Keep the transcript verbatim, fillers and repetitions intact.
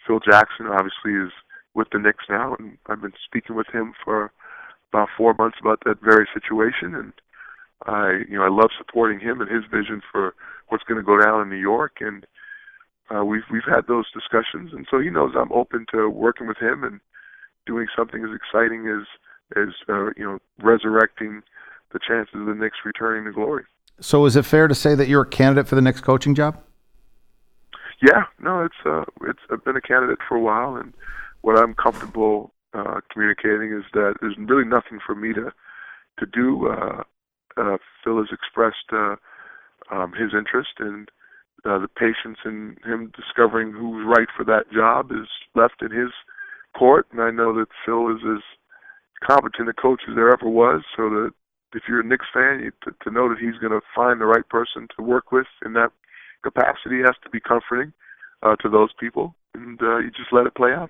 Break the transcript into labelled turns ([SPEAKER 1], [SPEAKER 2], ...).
[SPEAKER 1] Phil Jackson obviously is with the Knicks now, and I've been speaking with him for about four months about that very situation, and I, you know, I love supporting him and his vision for what's going to go down in New York, and uh, we've we've had those discussions, and so he knows I'm open to working with him and doing something as exciting as as uh, you know, resurrecting the chances of the Knicks returning to glory.
[SPEAKER 2] So, is it fair to say that you're a candidate for the Knicks coaching job?
[SPEAKER 1] Yeah, no, it's uh, it's I've been a candidate for a while, and what I'm comfortable uh, communicating is that there's really nothing for me to to do. Uh, uh, Phil has expressed uh, um, his interest, and uh, the patience in him discovering who's right for that job is left in his court. And I know that Phil is as competent a coach as there ever was. So that if you're a Knicks fan, you, to, to know that he's going to find the right person to work with in that capacity has to be comforting uh, to those people, and uh, you just let it play out.